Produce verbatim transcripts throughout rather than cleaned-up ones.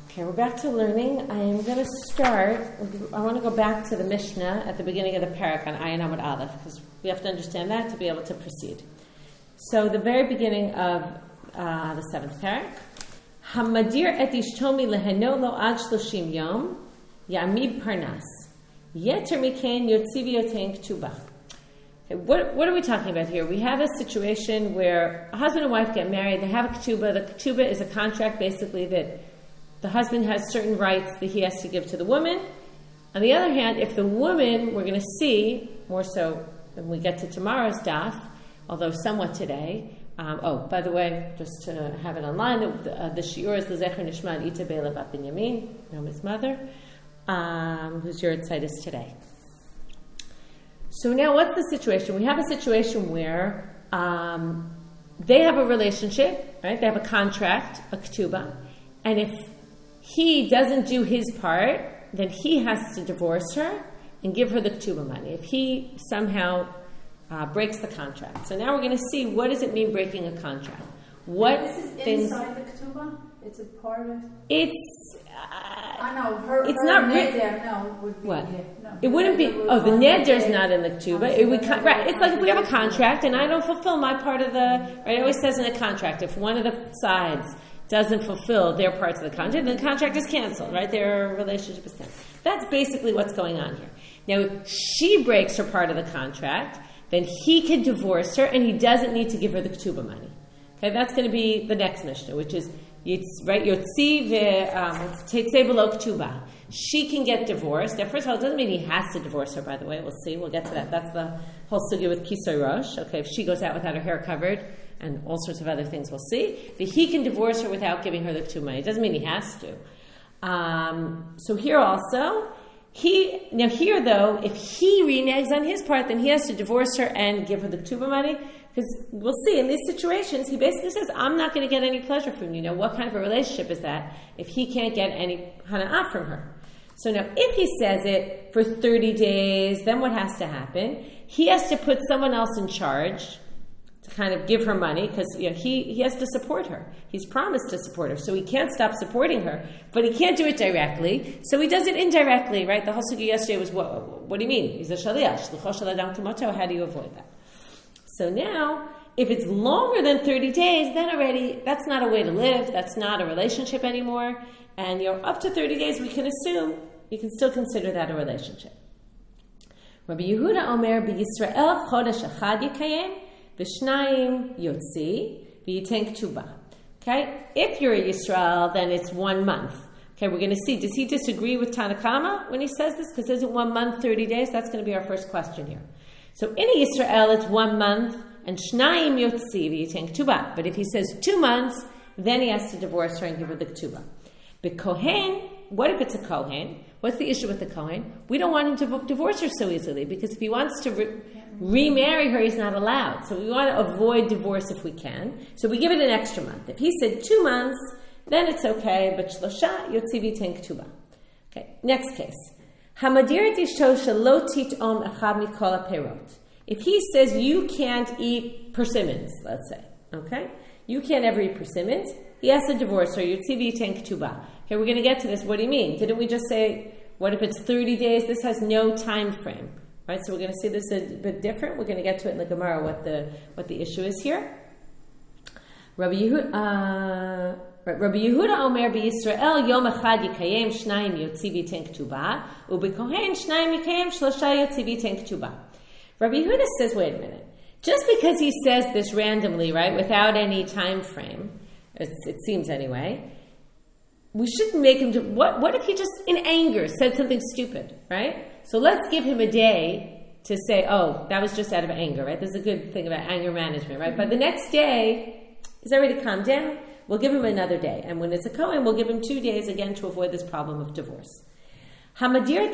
Okay, we're back to learning. I am going to start, I want to go back to the Mishnah at the beginning of the parak on Ayin Amud Aleph, because we have to understand that to be able to proceed. So the very beginning of uh, the seventh parak, Hamadir et ishtomi leheno lo ad shloshim yom, yamid parnas, yeter mikein yotzi v'yotein k'tuba. Okay, what, what are we talking about here? We have a situation where a husband and wife get married, they have a k'tuba. The k'tuba is a contract basically that the husband has certain rights that he has to give to the woman. On the other hand, if the woman, we're going to see, more so when we get to tomorrow's daf, although somewhat today, um, oh, by the way, just to have it online, the, uh, the shiur is L'zecher Nishmat Ita Be'ela Bat Binyamin, Noma's mother, um, whose yard site is today. So now what's the situation? We have a situation where um, they have a relationship, right? They have a contract, a ketubah, and if he doesn't do his part, then he has to divorce her and give her the ketubah money. If he somehow uh, breaks the contract. So now we're going to see, what does it mean breaking a contract? What this is things, inside the ketubah? It's a part of... It's... Uh, I know, her, it's her not neder, no, would be... What? Yeah, no, it wouldn't be... would Oh, the neder's not in the Oh, ketubah. so It would, then con- they right, would it's like if we have a contract. contract and I don't fulfill my part of the... Right, it always says in a contract, if one of the sides doesn't fulfill their parts of the contract, then the contract is canceled, right? Their relationship is canceled. That's basically what's going on here. Now, if she breaks her part of the contract, then he can divorce her and he doesn't need to give her the ketubah money. Okay, that's going to be the next Mishnah, which is, right, Yotzi ve'tetzei below ketubah. She can get divorced. Now, first of all, it doesn't mean he has to divorce her, by the way. We'll see. We'll get to that. That's the whole sugya with kisoi rosh. Okay, if she goes out without her hair covered, and all sorts of other things we'll see. But he can divorce her without giving her the ketubah money. It doesn't mean he has to. Um, so here also, he now here though, if he reneges on his part, then he has to divorce her and give her the ketubah money. Because we'll see, in these situations, he basically says, I'm not going to get any pleasure from you. Now, what kind of a relationship is that if he can't get any hana'ah from her? So now, if he says it for thirty days, then what has to happen? He has to put someone else in charge to kind of give her money, because you know, he, he has to support her. He's promised to support her, so he can't stop supporting her, but he can't do it directly, so he does it indirectly, right? The whole sugya yesterday was, what, what do you mean? He's a shaliach. Shlicho shel adam kamoto. How do you avoid that? So now, if it's longer than thirty days, then already, that's not a way to live, that's not a relationship anymore, and you know, up to thirty days, we can assume, you can still consider that a relationship. Rabbi Yehuda Omer, b'Yisrael chodesh echad yikayem, V'shnayim yotzi, v'yitein ketubah. Okay? If you're a Yisrael, then it's one month. Okay, we're going to see. Does he disagree with Tanakama when he says this? Because isn't one month thirty days? That's going to be our first question here. So in a Yisrael, it's one month, and Shnayim yotzi, v'yitein ketubah. But if he says two months, then he has to divorce her and give her the ketubah. But Kohen, what if it's a Kohen? What's the issue with the Kohen? We don't want him to divorce her so easily, because if he wants to re- remarry her, he's not allowed. So we want to avoid divorce if we can. So we give it an extra month. If he said two months, then it's okay. But shlosha yotzi v'yitein ketubah. Okay, next case. Hamadir isho shelo tit'om echad mikol haperot. If he says you can't eat persimmons, let's say, okay, you can't ever eat persimmons, he has to divorce her. Yotzi v'yitein ketubah. Okay, we're going to get to this. What do you mean? Didn't we just say, what if it's thirty days? This has no time frame. Right, so we're going to see this a bit different. We're going to get to it in the Gemara, what the what the issue is here. Rabbi Yehuda, uh, Rabbi Yehuda Omer b'Yisrael Yom Echad Yikayem Shnayim Yotzi v'yitein ketubah u'b'Kohen Shnayim Yikayem Shlosha Yotzi v'yitein ketubah. Rabbi Yehuda says, wait a minute. Just because he says this randomly, right, without any time frame, it, it seems anyway, we shouldn't make him do, what, what if he just, in anger, said something stupid, right? So let's give him a day to say, oh, that was just out of anger, right? This is a good thing about anger management, right? But the next day, he's already calmed down. We'll give him another day. And when it's a Kohen, we'll give him two days, again, to avoid this problem of divorce. What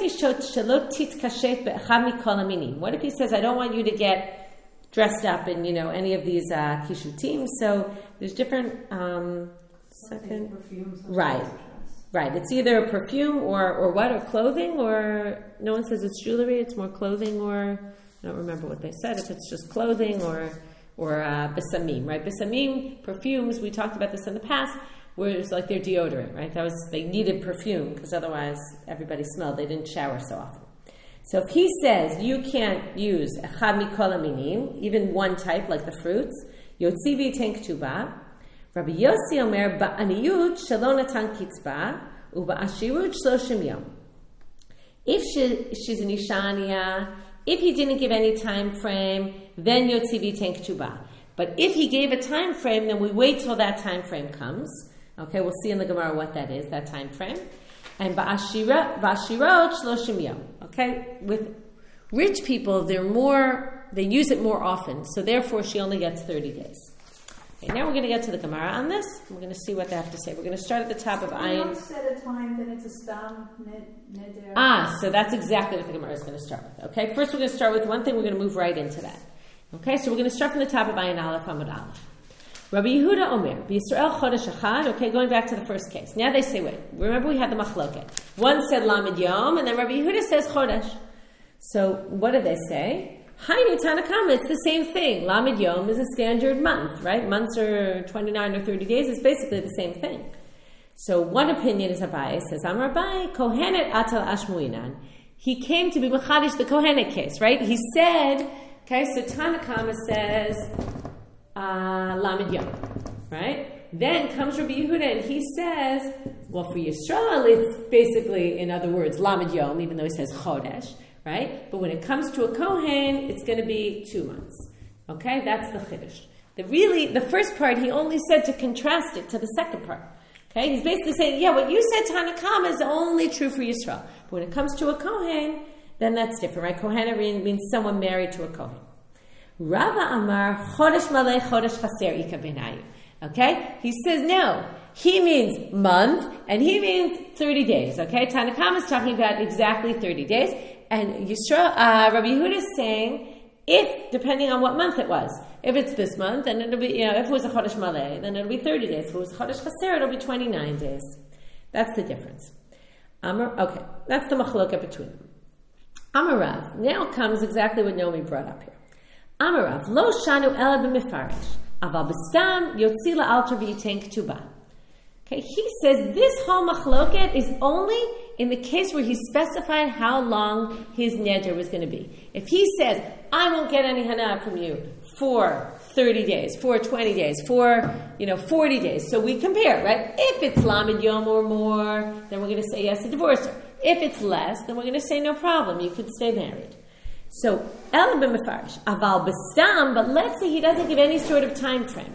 if he says, I don't want you to get dressed up in, you know, any of these uh, kishutim? So there's different... Um, Second, perfumes, right, right. It's either a perfume or, or what, or clothing, or no one says it's jewelry. It's more clothing, or I don't remember what they said. If it's just clothing or or uh, besamim, right? Besamim, perfumes. We talked about this in the past. where it was like their deodorant, right? That was, they needed perfume because otherwise everybody smelled. They didn't shower so often. So if he says you can't use echad mikol haminim, even one type like the fruits, yotzi v'yitein ketubah. Rabbi Yossi omer ba'aniyut shelo natan kitzba uba'ashirut shloshim yom. If she, she's an ishania, if he didn't give any time frame, then yotzi v'yitein ketubah. But if he gave a time frame, then we wait till that time frame comes. Okay, we'll see in the Gemara what that is, that time frame. And ba'ashirot shloshim yom. Okay, with rich people, they're more, they use it more often, so therefore she only gets thirty days. Okay, now we're going to get to the Gemara on this. We're going to see what they have to say. We're going to start at the top of Ayin. If you set a time, then it's a stam neder. Ah, so that's exactly what the Gemara is going to start with. Okay, first we're going to start with one thing. We're going to move right into that. Okay, so we're going to start from the top of Ayin Aleph Amud Aleph. Rabbi Yehuda Omer, B'Yisrael Chodesh Echad. Okay, going back to the first case. Now they say, wait, remember we had the Machloket. One said Lamed Yom, and then Rabbi Yehuda says Chodesh. So what do they say? Hainu Tanakama, it's the same thing. Lamed Yom is a standard month, right? Months are twenty-nine or thirty days. It's basically the same thing. So one opinion is Abai, says Amar Abai, Kohenet Atal Ashmuinan. He came to be Machadish, the Kohenet case, right? He said, okay, so Tanakama says, Uh, Lamed Yom, right? Then comes Rabbi Yehuda and he says, well, for Yisrael, it's basically, in other words, Lamed Yom, even though he says Chodesh, right? But when it comes to a Kohen, it's going to be two months. Okay, that's the Chiddush. The really, the first part, he only said to contrast it to the second part. Okay, he's basically saying, yeah, what you said, Tanakama, is only true for Yisrael. But when it comes to a Kohen, then that's different, right? Kohen means someone married to a Kohen. Rava Amar Chodesh Maleh Chodesh Chaser Ika Benayu. Okay, he says no. He means month, and he means thirty days. Okay, Tanakama is talking about exactly thirty days, and Yisrael, uh, Rabbi Yehuda is saying if depending on what month it was. If it's this month, then it'll be, you know, if it was a Chodesh Maleh, then it'll be thirty days. If it was a Chodesh Chaser, it'll be twenty-nine days. That's the difference. Amar, okay, that's the machloka between them. Amar Rav. Now comes exactly what Naomi brought up here. Amarav, lo shanu ela b'mifarish, aval b'stam yotzi la'alter v'yitein ketubah. Okay, he says this whole machloket is only in the case where he specified how long his neder was going to be. If he says, I won't get any hana from you for thirty days, for twenty days, for, you know, forty days. So we compare, right? If it's lamed yom or more, then we're going to say yes to divorce her. If it's less, then we're going to say no problem, you could stay married. So, Ela b'mefarish, aval b'stam, but let's say he doesn't give any sort of time frame.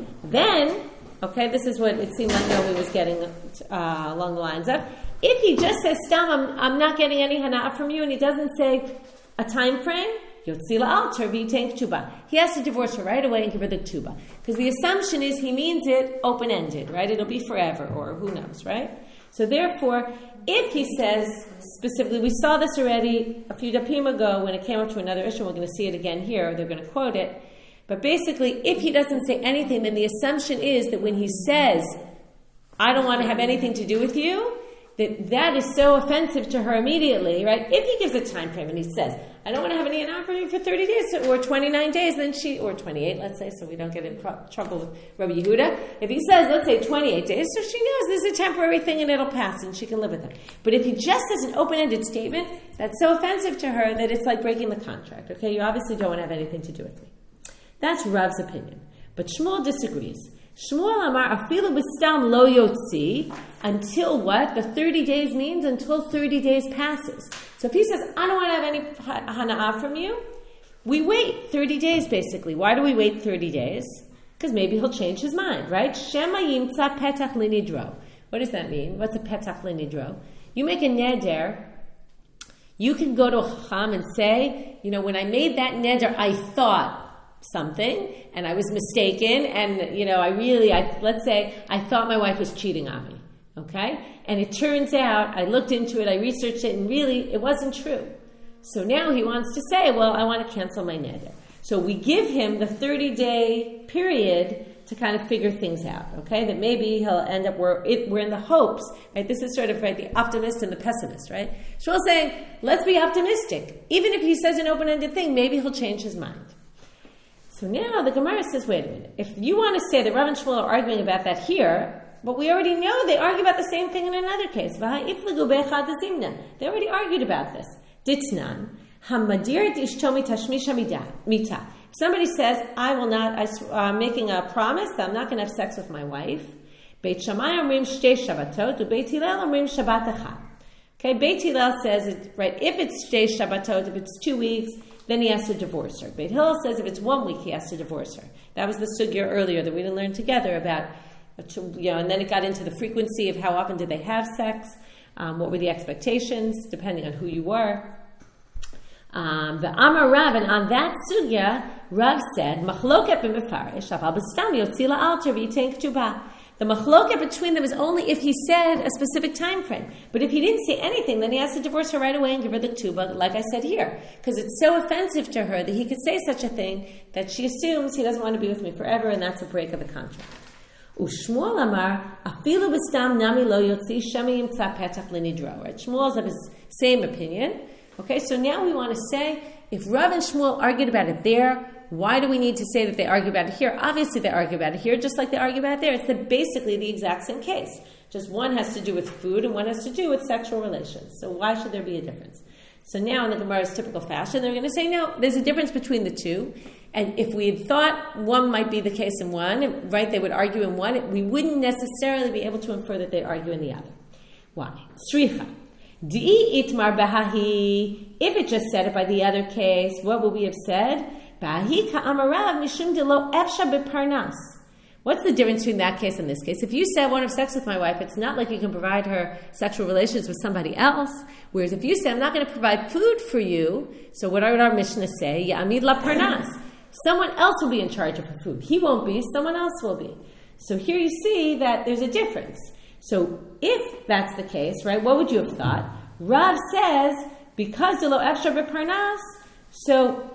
Then, okay, this is what it seemed like Naomi was getting uh, along the lines of. If he just says, stam, I'm, I'm not getting any hana from you, and he doesn't say a time frame, yotzi la'alter v'yitein ketubah. He has to divorce her right away and give her the ketubah. Because the assumption is he means it open-ended, right? It'll be forever, or who knows, right? So therefore, if he says specifically, we saw this already a few dapim ago when it came up to another issue, we're going to see it again here, they're going to quote it, but basically, if he doesn't say anything, then the assumption is that when he says, I don't want to have anything to do with you, that that is so offensive to her immediately, right? If he gives a time frame and he says, I don't want to have any hana for you for thirty days, or twenty-nine days, then she, or twenty-eight, let's say, so we don't get in pro- trouble with Rabbi Yehuda. If he says, let's say twenty-eight days, so she knows this is a temporary thing and it'll pass and she can live with it. But if he just says an open-ended statement, that's so offensive to her that it's like breaking the contract, okay? You obviously don't want to have anything to do with me. That's Rav's opinion. But Shmuel disagrees. Shmuel Amar afilu b'stam lo yotzi, until what? The thirty days means until thirty days passes. So if he says, I don't want to have any hana'ah from you, we wait thirty days basically. Why do we wait thirty days? Because maybe he'll change his mind, right? Shema yimtza petach linidro. What does that mean? What's a petach linidro? You make a neder, you can go to a chacham and say, you know, when I made that neder, I thought something, and I was mistaken, and, you know, I really, I let's say, I thought my wife was cheating on me, okay? And it turns out, I looked into it, I researched it, and really, it wasn't true. So now he wants to say, well, I want to cancel my neder. So we give him the thirty-day period to kind of figure things out, okay? That maybe he'll end up, where it, we're in the hopes, right? This is sort of, right, the optimist and the pessimist, right? Shmuel's saying, let's be optimistic. Even if he says an open-ended thing, maybe he'll change his mind. So now the Gemara says, wait a minute. If you want to say that Rav and Shmuel are arguing about that here, But we already know they argue about the same thing in another case. They already argued about this. Ditnan. If somebody says, I will not, I'm making a promise that I'm not going to have sex with my wife. Beit Shammai omrim shtei Shabbatot, and Beit Hillel omrim Shabbat echad. Okay, Beit Hillel says, it, right, if it's shtei Shabbatot, if it's two weeks, then he has to divorce her. Beit Hillel says if it's one week, he has to divorce her. That was the sugya earlier that we didn't learn together about, you know, and then it got into the frequency of how often did they have sex, um, what were the expectations, depending on who you were. Um, the Amar Rav, and on that sugya, Rav said, Machloket b'mefarish, aval b'stam yotzi la'alter v'yitein ketubah. The machloket between them is only if he said a specific time frame. But if he didn't say anything, then he has to divorce her right away and give her the ketubah, like I said here. Because it's so offensive to her that he could say such a thing that she assumes he doesn't want to be with me forever, and that's a break of the contract. Ushmuel Amar, afilu b'stam nami lo yotzi shemi yimtza petach l'nidro. Right? Shmuel's of his same opinion. Okay, so now we want to say, if Rav and Shmuel argued about it there, why do we need to say that they argue about it here? Obviously they argue about it here, just like they argue about it there. It's the, basically the exact same case. Just one has to do with food and one has to do with sexual relations. So why should there be a difference? So now in the Gemara's typical fashion, they're going to say, no, there's a difference between the two. And if we had thought one might be the case in one, right, they would argue in one, we wouldn't necessarily be able to infer that they argue in the other. Why? Sricha. Di itmar bahahi. If it just said it by the other case, what would we have said? Bahahi ka'amarav mishum delo efsha beparnas. What's the difference between that case and this case? If you say I want to have sex with my wife, it's not like you can provide her sexual relations with somebody else. Whereas if you say I'm not going to provide food for you, so what would our Mishnah say? Ya'amid la parnas. Someone else will be in charge of her food. He won't be, someone else will be. So here you see that there's a difference. So if that's the case, right, what would you have thought? Rav says, because de lo efshar beparnas, so,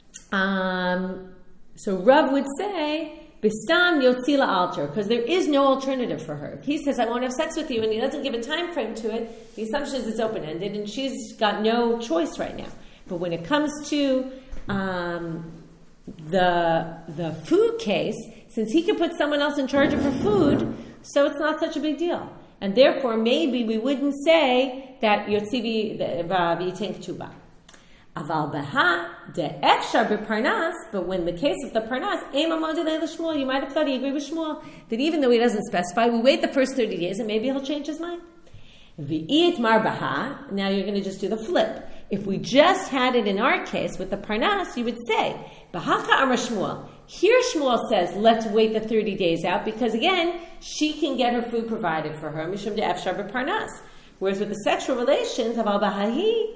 um, so Rav would say, Bistam yotzi la'alter, because there is no alternative for her. If he says, I won't have sex with you, and he doesn't give a time frame to it, the assumption is it's open-ended, and she's got no choice right now. But when it comes to um, the the food case, since he can put someone else in charge of her food, so it's not such a big deal. And therefore, maybe we wouldn't say that yotzi v'yitein ketubah. Aval beha de efshar beparnas, but when the case of the parnas, ema modilei l'shmuel, you might have thought he agreed with Shmuel that even though he doesn't specify, we wait the first thirty days and maybe he'll change his mind. V'it mar baha, now you're going to just do the flip. If we just had it in our case with the parnas, you would say baha ka'amar Shmuel. Here Shmuel says, let's wait the thirty days out because again, she can get her food provided for her. Mishum de efshar beparnas. Whereas with the sexual relations, aval bahahi,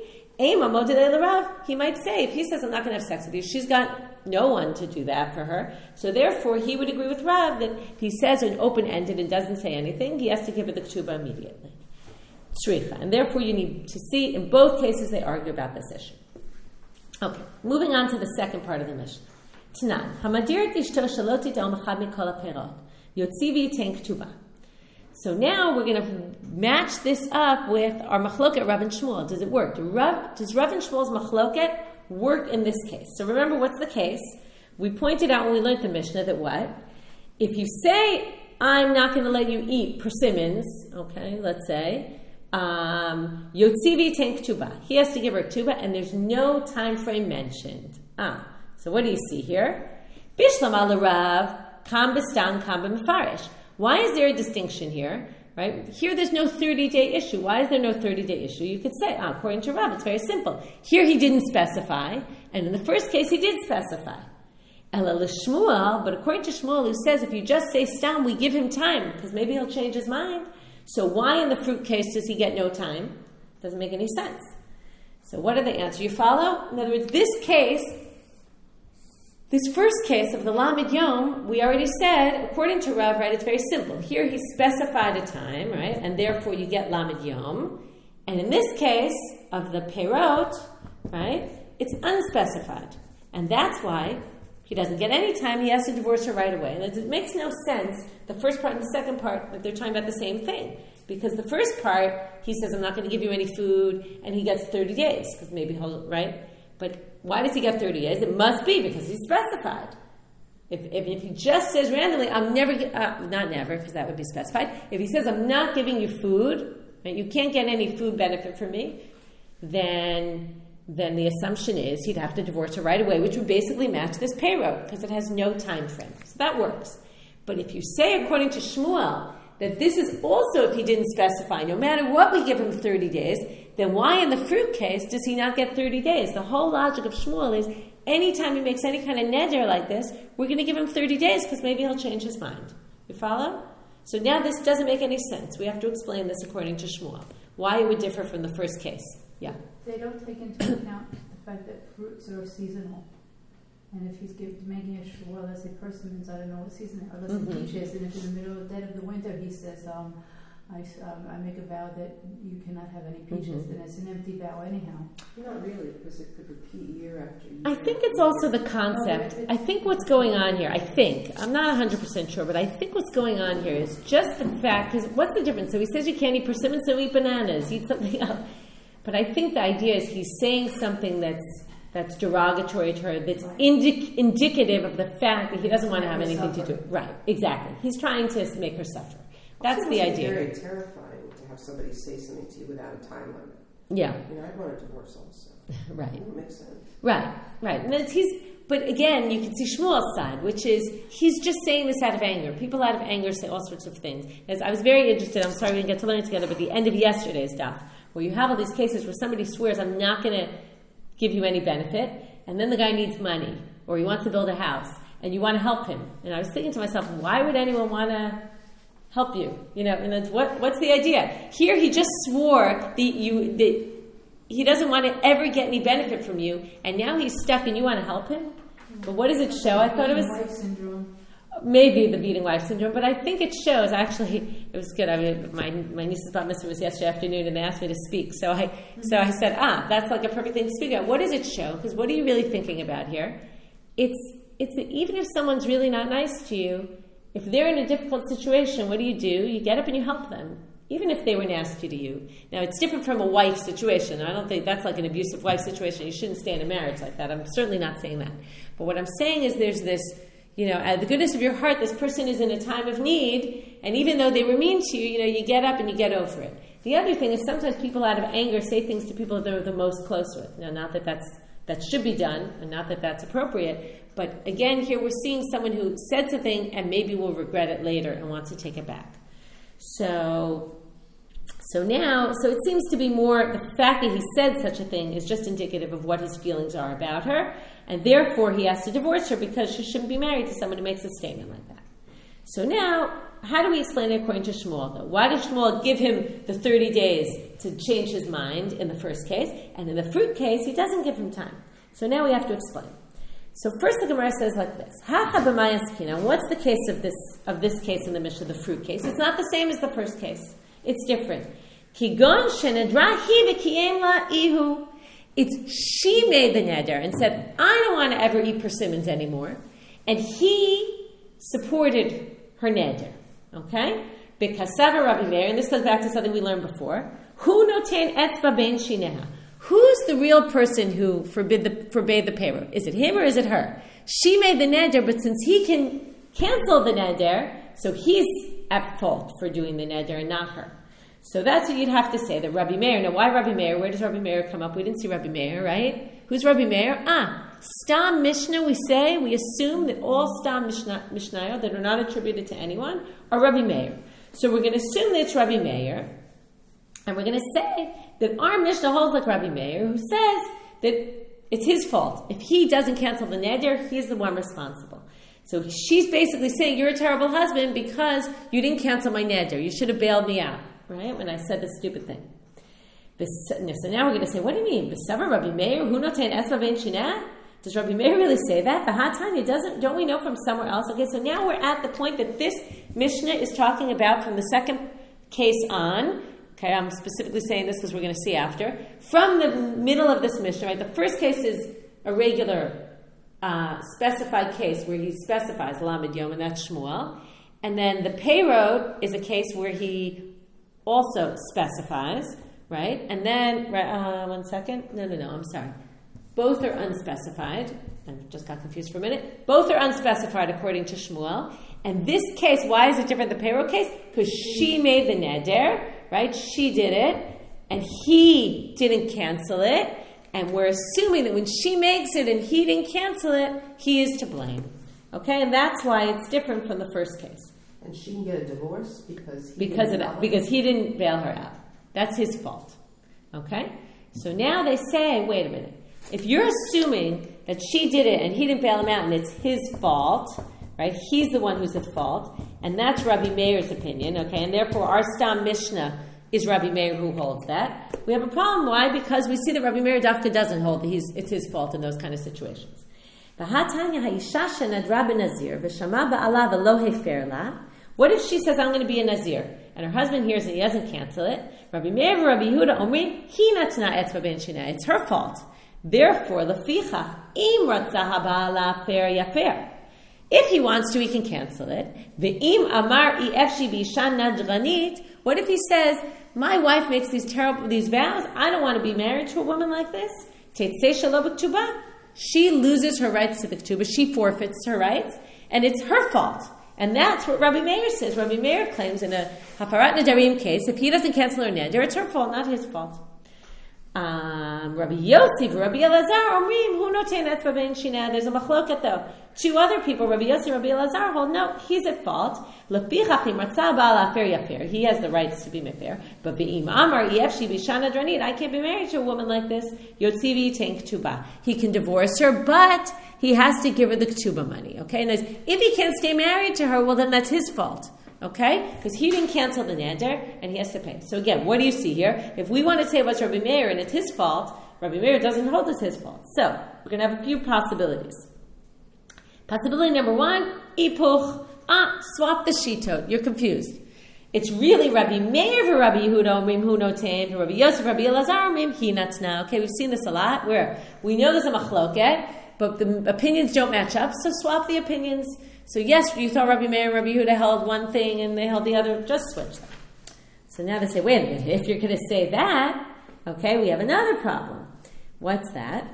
he might say, if he says, I'm not going to have sex with you, she's got no one to do that for her. So therefore, he would agree with Rav that if he says an open-ended and doesn't say anything, he has to give her the ketubah immediately. Tzricha. And therefore, you need to see, in both cases, they argue about this issue. Okay, moving on to the second part of the Mishnah. Tanan, hamadir tishto shaloti dal machad mikol haperot, yotzi v'yitein ketubah. So now we're going to match this up with our machloket Rav and Shmuel. Does it work? Do Rav, does Rav and Shmuel's machloket work in this case? So remember, what's the case? We pointed out when we learned the Mishnah that what? If you say, I'm not going to let you eat persimmons, okay, let's say, um, yotzi v'yitein ketubah. He has to give her ketubah, and there's no time frame mentioned. Ah, so what do you see here? Bishlam ala Rav, kam b'stam, kam b'mefarish. Why is there a distinction here? Right? Here there's no thirty-day issue. Why is there no thirty-day issue? You could say, oh, according to Rav, it's very simple. Here he didn't specify, and in the first case he did specify. Ela l'Shmuel, but according to Shmuel, who says if you just say stam, we give him time, because maybe he'll change his mind. So why in the fruit case does he get no time? Doesn't make any sense. So what are the answers? You follow? In other words, this case, this first case of the Lamed Yom, we already said, according to Rav, right, it's very simple. Here he specified a time, right, and therefore you get Lamed Yom. And in this case of the Perot, right, it's unspecified. And that's why he doesn't get any time, he has to divorce her right away. And it makes no sense, the first part and the second part, that they're talking about the same thing. Because the first part, he says, I'm not going to give you any food, and he gets thirty days, because maybe he'll, right? But why does he get thirty days? It must be because he's specified. If, if, if he just says randomly, I'm never, uh, not never, because that would be specified. If he says, I'm not giving you food, right, you can't get any food benefit from me, then then the assumption is he'd have to divorce her right away, which would basically match this payroll, because it has no time frame. So that works. But if you say, according to Shmuel, that this is also if he didn't specify, no matter what we give him thirty days, then why in the fruit case does he not get thirty days? The whole logic of Shmuel is anytime he makes any kind of neder like this, we're going to give him thirty days because maybe he'll change his mind. You follow? So now this doesn't make any sense. We have to explain this according to Shmuel. Why it would differ from the first case. Yeah. They don't take into account the fact that fruits are seasonal. And if he's give, making a shua, let's say persimmons, I don't know what season, or let's say Mm-hmm. peaches, and if in the middle of the dead of the winter he says, um, I, um, I make a vow that you cannot have any peaches, Mm-hmm. then it's an empty vow anyhow. Not really, because it could repeat year after year. I think it's also the concept. I think what's going on here, I think, I'm not one hundred percent sure, but I think what's going on here is just the fact, because what's the difference? So he says you can't eat persimmons, so eat bananas, eat something else. But I think the idea is he's saying something that's that's derogatory to her, that's indi- indicative of the fact that he doesn't want to have anything to do. Right, exactly. He's trying to make her suffer. That's the idea. It's very terrifying to have somebody say something to you without a time limit. Yeah. You know, I'd want a divorce also. Right. It makes sense. Right, right. And it's, he's, but again, you can see Shmuel's side, which is he's just saying this out of anger. People out of anger say all sorts of things. As I was very interested, I'm sorry we didn't get to learn it together, but the end of yesterday's daf, where you have all these cases where somebody swears, I'm not going to give you any benefit, and then the guy needs money, or he wants to build a house, and you want to help him. And I was thinking to myself, why would anyone want to help you? You know, and that's what what's the idea? Here he just swore the you that he doesn't want to ever get any benefit from you, and now he's stuck and you want to help him? But what does it show? I thought it was Wife syndrome. maybe the beating wife syndrome, but I think it shows, actually, it was good. I mean, my, my niece's bat mitzvah was yesterday afternoon, and they asked me to speak. So I, mm-hmm. so I said, ah, that's like a perfect thing to speak about. What does it show? Because what are you really thinking about here? It's, it's that even if someone's really not nice to you, if they're in a difficult situation, what do you do? You get up and you help them, even if they were nasty to you. Now, it's different from a wife situation. I don't think that's like an abusive wife situation. You shouldn't stay in a marriage like that. I'm certainly not saying that. But what I'm saying is there's this, you know, out of the goodness of your heart, this person is in a time of need, and even though they were mean to you, you know, you get up and you get over it. The other thing is sometimes people out of anger say things to people that they're the most close with. Now, not that that's, that should be done, and not that that's appropriate, but again, here we're seeing someone who said something and maybe will regret it later and wants to take it back. So, so now, so it seems to be more, the fact that he said such a thing is just indicative of what his feelings are about her, and therefore he has to divorce her because she shouldn't be married to someone who makes a statement like that. So now, how do we explain it according to Shmuel, though? Why did Shmuel give him the thirty days to change his mind in the first case, and in the fruit case, he doesn't give him time? So now we have to explain. So first the Gemara says like this, Ha ha what's the case of this of this case in the Mishnah, the fruit case? It's not the same as the first case. It's different. Kigon shenedrahi v'kiyem la ihu. It's she made the neder and said, I don't want to ever eat persimmons anymore. And he supported her neder. Okay? B'kasava Rabbi Meir, and this goes back to something we learned before. Hu noten etzba ben shineha. Who's the real person who forbid the, forbade the payroll? Is it him or is it her? She made the neder, but since he can cancel the neder, so he's at fault for doing the neder and not her. So that's what you'd have to say, that Rabbi Meir. Now, why Rabbi Meir? Where does Rabbi Meir come up? We didn't see Rabbi Meir, right? Who's Rabbi Meir? Ah, Stam Mishnah, we say, we assume that all Stam Mishnayot that are not attributed to anyone are Rabbi Meir. So we're going to assume that it's Rabbi Meir, and we're going to say that our Mishnah holds like Rabbi Meir, who says that it's his fault. If he doesn't cancel the neder, he's the one responsible. So she's basically saying, you're a terrible husband because you didn't cancel my neder. You should have bailed me out. Right? When I said this stupid thing. So now we're going to say, what do you mean? B'sava Rabbi Meir, hu noten etzba ben shineh? Does Rabbi Meir really say that? The Hatanya doesn't, don't we know from somewhere else? Okay, so now we're at the point that this Mishnah is talking about from the second case on. Okay, I'm specifically saying this because we're going to see after. From the middle of this Mishnah, right? The first case is a regular uh, specified case where he specifies Lamed Yom, and that's Shmuel. And then the Peyrod is a case where he also specifies, right? And then, uh, one second. No, no, no, I'm sorry. Both are unspecified. I just got confused for a minute. Both are unspecified according to Shmuel. And this case, why is it different than the payroll case? Because she made the neder, right? She did it, and he didn't cancel it. And we're assuming that when she makes it and he didn't cancel it, he is to blame. Okay, and that's why it's different from the first case. And she can get a divorce because he because didn't of that, bail because he didn't bail her out. That's his fault. Okay, so now they say, wait a minute. If you're assuming that she did it and he didn't bail him out and it's his fault, right? He's the one who's at fault, and that's Rabbi Meir's opinion. Okay, and therefore our Stam Mishnah is Rabbi Meir who holds that. We have a problem. Why? Because we see that Rabbi Meir Dafka doesn't hold that he's, it's his fault in those kind of situations. What if she says, I'm going to be a Nazir, and her husband hears and he doesn't cancel it? Rabbi Meir and Rabbi Yehuda omrim, it's her fault. Therefore, leficha, im ratzah ba'ala fer yafer. If he wants to, he can cancel it. Ve'im amar ifshi b'ishan nadranit. What if he says, my wife makes these terrible these vows, I don't want to be married to a woman like this? Tetzei shelo b'ktubah. She loses her rights to the ketubah. She forfeits her rights, and it's her fault. And that's what Rabbi Meir says. Rabbi Meir claims in a Hafarat Nedarim case, if he doesn't cancel her neder, it's her fault, not his fault. Um, Rabbi Yossi and Rabbi Elazar omrim hu noten etzba ben shina. There's a machloket though. Two other people, Rabbi Yossi and Rabbi Elazar, hold no, he's at fault. Lefichach im ratzah ba'al afer yafer. He has the rights to be mefer. But ve'im amar yefshi b'shana dranit. I can't be married to a woman like this. Yotzivi ten ketubah. He can divorce her, but he has to give her the ketubah money. Okay, and if he can't stay married to her, well then that's his fault. Okay? Because he didn't cancel the neder, and he has to pay. So again, what do you see here? If we want to say what's Rabbi Meir, and it's his fault, Rabbi Meir doesn't hold it's his fault. So, we're going to have a few possibilities. Possibility number one, ipuch. Ah, swap the shitot. You're confused. It's really Rabbi Meir for Rabbi Yehuda, omrim hu noten, for Rabbi Yosef, Rabbi Elazar, omrim hi natna. Okay, we've seen this a lot, where we know there's a machloket, but the opinions don't match up, so swap the opinions. So yes, you thought Rabbi Meir and Rabbi Yehuda held one thing and they held the other, just switch them. So now they say, wait a minute, if you're going to say that, okay, we have another problem. What's that?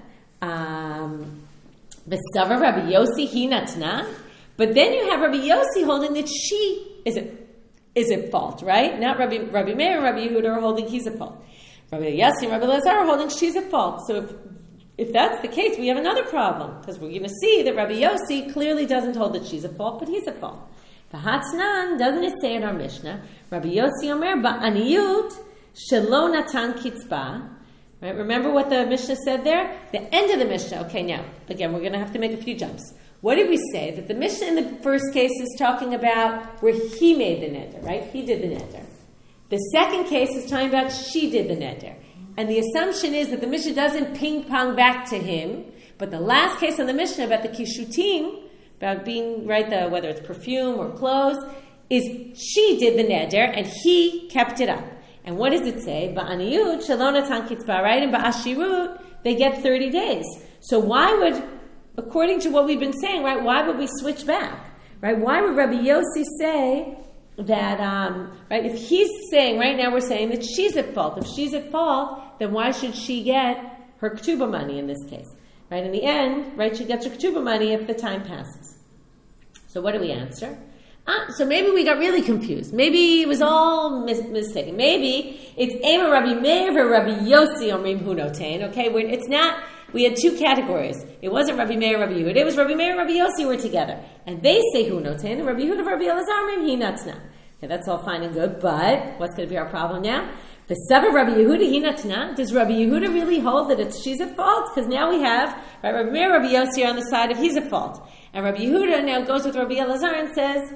Um, B'savar Rabbi Yossi hi natna. But then you have Rabbi Yossi holding that she is at, is at fault, right? Not Rabbi, Rabbi Meir and Rabbi Yehuda are holding he's at fault. Rabbi Yossi and Rabbi Elazar are holding she's at fault. So if If that's the case, we have another problem, because we're going to see that Rabbi Yossi clearly doesn't hold that she's at fault, but he's at fault. V'hatznan, doesn't it say in our Mishnah, Rabbi Yossi omer ba'aniyut shelo natan kitzba. Right? Remember what the Mishnah said there? The end of the Mishnah. Okay, now, again, we're going to have to make a few jumps. What did we say? That the Mishnah in the first case is talking about where he made the neder, right? He did the neder. The second case is talking about she did the neder. And the assumption is that the Mishnah doesn't ping-pong back to him, but the last case on the Mishnah about the kishutim, about being, right, the, whether it's perfume or clothes, is she did the neder and he kept it up. And what does it say? Ba'aniyut shalom natan kitzba, right? And ba'ashirut, they get thirty days. So why would, according to what we've been saying, right, why would we switch back? Right? Why would Rabbi Yossi say that, um, right, if he's saying, right now we're saying that she's at fault. If she's at fault, then why should she get her ketubah money in this case? Right, in the end, right, she gets her ketubah money if the time passes. So what do we answer? Ah, so maybe we got really confused. Maybe it was all mis- mistaken. Maybe it's Ema Rabbi Meir or Rabbi Yossi omrim hu noten. Okay, we're, it's not, we had two categories. It wasn't Rabbi Meir, Rabbi Yehuda. It was Rabbi Meir and Rabbi Yossi were together. And they say hu noten, and Rabbi Yehuda, Rabbi Elazar, omrim hi natna. Okay, that's all fine and good, but what's going to be our problem now? The seven Rabbi Yehuda hi natna. Does Rabbi Yehuda really hold that it's she's at fault? Because now we have right, Rabbi Meir, Rabbi Yossi are on the side of he's at fault. And Rabbi Yehuda now goes with Rabbi Elazar and says,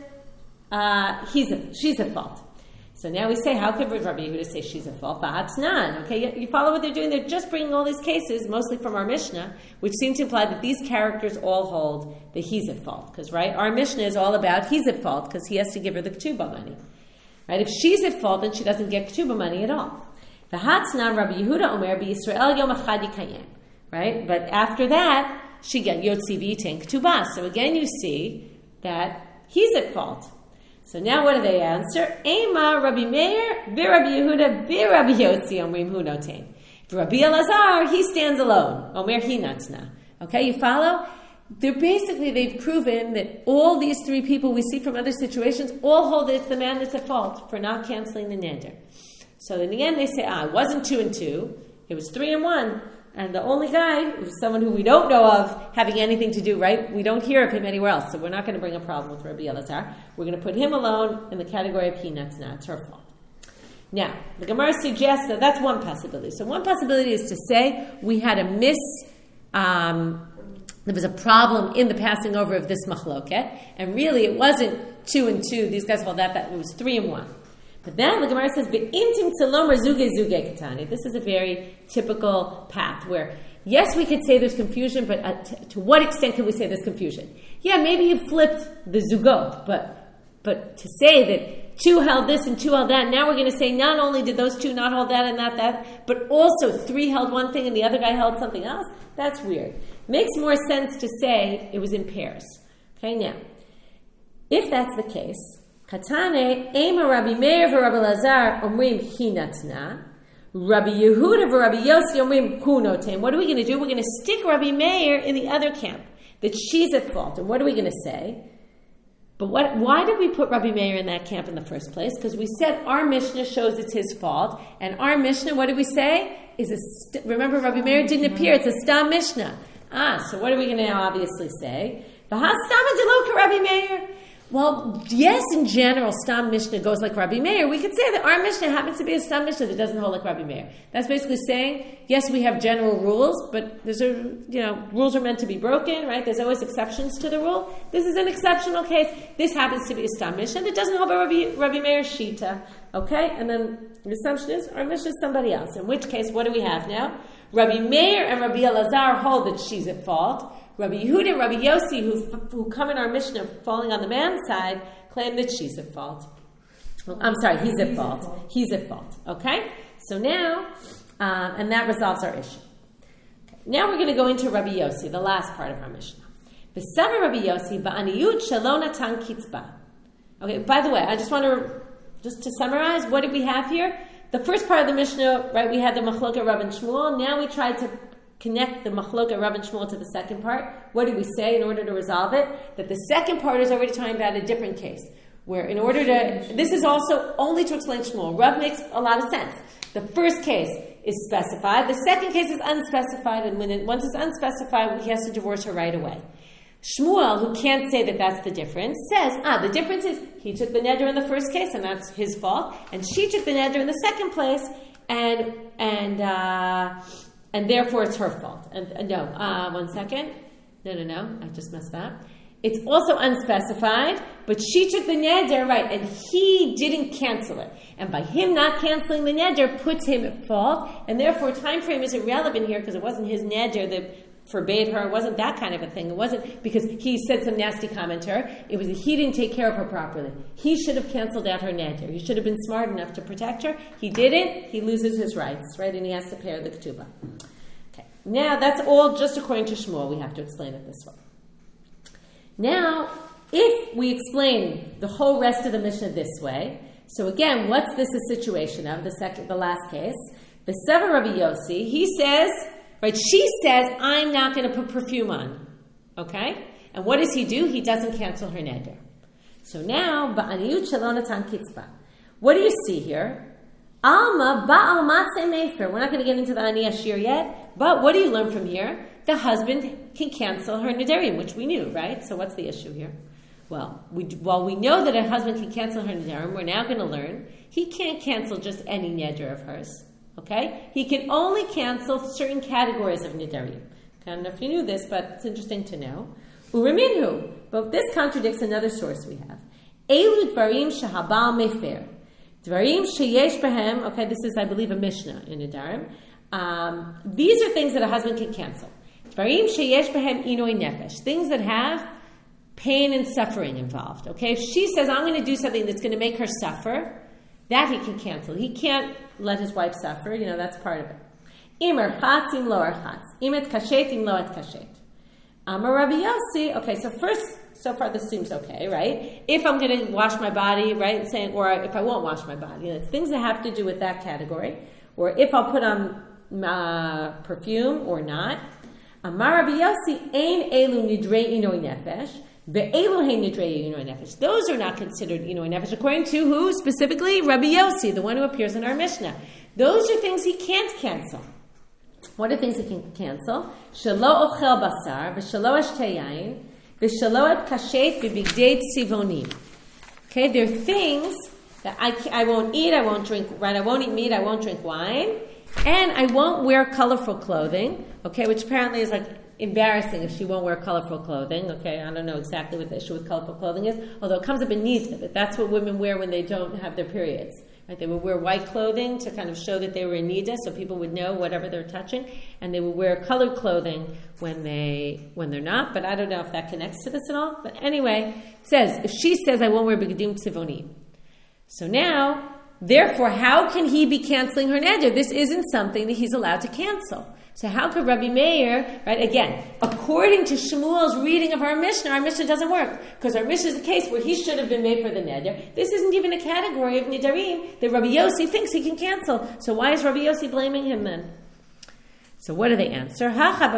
Uh, he's a, she's at fault. So now we say, how could Rabbi Yehuda say she's at fault? Ba'atznan. Okay, you, you follow what they're doing? They're just bringing all these cases, mostly from our Mishnah, which seem to imply that these characters all hold that he's at fault. Because, right, our Mishnah is all about he's at fault because he has to give her the ketubah money. Right, if she's at fault, then she doesn't get ketubah money at all. Ba'atznan Rabbi Yehuda omer b'Yisrael yom achad yikayem. Right, but after that, she get yotzi v'yitin ketubah. So again, you see that he's at fault. So now what do they answer? Ema Rabbi Meir, Rabbi Yehuda, Rabbi Yossi omrim hu noten. Rabbi Elazar, he stands alone. Omer hinatzna. Okay, you follow? They're basically, they've proven that all these three people we see from other situations all hold that it's the man that's at fault for not canceling the neder. So in the end, they say, ah, it wasn't two and two, it was three and one. And the only guy was someone who we don't know of having anything to do, right? We don't hear of him anywhere else, so we're not going to bring a problem with Rabbi Elazar. We're going to put him alone in the category of hinatzna. It's her fault. Now, the Gemara suggests that that's one possibility. So one possibility is to say we had a miss, um, there was a problem in the passing over of this machloket, and really it wasn't two and two. These guys hold that, that it was three and one. But then the Gemara says, "Be'intim tzalom zuge zuge katani." This is a very typical path where, yes, we could say there's confusion, but uh, t- to what extent can we say there's confusion? Yeah, maybe you flipped the zugot, but but to say that two held this and two held that, now we're going to say not only did those two not hold that and not that, but also three held one thing and the other guy held something else. That's weird. Makes more sense to say it was in pairs. Okay, now, if that's the case, Katane, Ema Rabbi Meir v'Rabbi Elazar omrim hinatna, Rabbi Yehuda v'Rabbi Yossi omrim hunotem. What are we going to do? We're going to stick Rabbi Meir in the other camp, that she's at fault. And what are we going to say? But what? Why did we put Rabbi Meir in that camp in the first place? Because we said our Mishnah shows it's his fault, and our Mishnah, what did we say? Is a st- remember Rabbi Meir didn't appear. It's a Stam Mishnah. Ah, so what are we going to now obviously say? V'hastama deloka Rabbi Meir. Well, yes, in general, Stam Mishnah goes like Rabbi Meir. We could say that our Mishnah happens to be a Stam Mishnah that doesn't hold like Rabbi Meir. That's basically saying, yes, we have general rules, but there's a, you know, rules are meant to be broken, right? There's always exceptions to the rule. This is an exceptional case. This happens to be a Stam Mishnah that doesn't hold by Rabbi, Rabbi Meir's Shita. Okay? And then the assumption is our Mishnah is somebody else. In which case, what do we have now? Rabbi Meir and Rabbi Elazar hold that she's at fault. Rabbi Yehuda and Rabbi Yossi, who, who come in our Mishnah falling on the man's side, claim that she's at fault. Well, I'm sorry, he's at fault. He's at fault. Okay? So now, um, and that resolves our issue. Okay. Now we're going to go into Rabbi Yossi, the last part of our Mishnah. V'savar Rabbi Yossi ba'aniyut shelo natan kitzba. Okay, by the way, I just want to, just to summarize, what did we have here? The first part of the Mishnah, right, we had the Machloket Rav and Shmuel. Now we tried to connect the Machloket Rav and Shmuel to the second part. What did we say in order to resolve it? That the second part is already talking about a different case. Where in order to, this is also only to explain Shmuel. Rav makes a lot of sense. The first case is specified. The second case is unspecified. And when it, once it's unspecified, he has to divorce her right away. Shmuel, who can't say that that's the difference, says, ah, the difference is he took the neder in the first case, and that's his fault. And she took the neder in the second place, and, and, uh, and therefore it's her fault. And uh, no, uh, one second. No, no, no. I just messed that. It's also unspecified, but she took the neder, right, and he didn't cancel it. And by him not canceling the neder puts him at fault, and therefore time frame is irrelevant here because it wasn't his neder that forbade her. It wasn't that kind of a thing. It wasn't because he said some nasty comment to her. It was that he didn't take care of her properly. He should have canceled out her neder. He should have been smart enough to protect her. He didn't. He loses his rights, right? And he has to pay her the ketubah. Okay. Now, that's all just according to Shmuel. We have to explain it this way. Now, if we explain the whole rest of the Mishnah this way, so again, what's this a situation of, the second, the last case? The Sever Rabbi Yossi, he says, right, she says, I'm not going to put perfume on. Okay? And what does he do? He doesn't cancel her neder. So now, ba'aniyut shelo natan kitzba. What do you see here? Alma ba'al matzeh mefer. We're not going to get into the Ani Ashir yet, but what do you learn from here? The husband can cancel her nederim, which we knew, right? So what's the issue here? Well, we, while we know that a husband can cancel her nederim, we're now going to learn he can't cancel just any neder of hers. Okay? He can only cancel certain categories of nederim. I don't know if you knew this, but it's interesting to know. Uriminhu. But this contradicts another source we have. Elu dvarim shehabal mefer. Dvarim sheyesh behem. Okay, this is, I believe, a Mishnah in Nedarim. Um, these are things that a husband can cancel. Dvarim sheyesh behem inoi nefesh. Things that have pain and suffering involved. Okay? If she says, I'm going to do something that's going to make her suffer, that he can cancel. He can't let his wife suffer. You know, that's part of it. Imer chatzim lo archatz. Imet kashet im lo et kashet. Amar Rabbi Yossi. Okay, so first, so far this seems okay, right? If I'm going to wash my body, right, saying, or if I won't wash my body, you know, it's things that have to do with that category. Or if I'll put on uh, perfume or not. Amar Rabbi Yossi, ein elu nidrei inoi nefesh, ve'elu hein nidrei inoi nefesh. Those are not considered inoi nefesh, according to who? Specifically, Rabbi Yossi, the one who appears in our Mishnah. Those are things he can't cancel. What are things he can cancel? Shelo ochel basar, v'shelo eshtei yain, v'shelo et kashet v'bigdei tzivonim. Okay, there are things that I, I won't eat, I won't drink, right? I won't eat meat, I won't drink wine, and I won't wear colorful clothing, okay, which apparently is like embarrassing if she won't wear colorful clothing, okay? I don't know exactly what the issue with colorful clothing is, although it comes up in Nita, that that's what women wear when they don't have their periods, right? They would wear white clothing to kind of show that they were in Nida, so people would know whatever they're touching, and they would wear colored clothing when, they, when they're not, but I don't know if that connects to this at all, but anyway, it says, if she says, I won't wear Begadim Tzivonim, so now, therefore, how can he be canceling her neder? This isn't something that he's allowed to cancel. So how could Rabbi Meir, right, again, according to Shmuel's reading of our Mishnah, our Mishnah doesn't work. Because our Mishnah is a case where he should have been made for the neder. This isn't even a category of nidarim that Rabbi Yossi thinks he can cancel. So why is Rabbi Yossi blaming him then? So what do they answer? What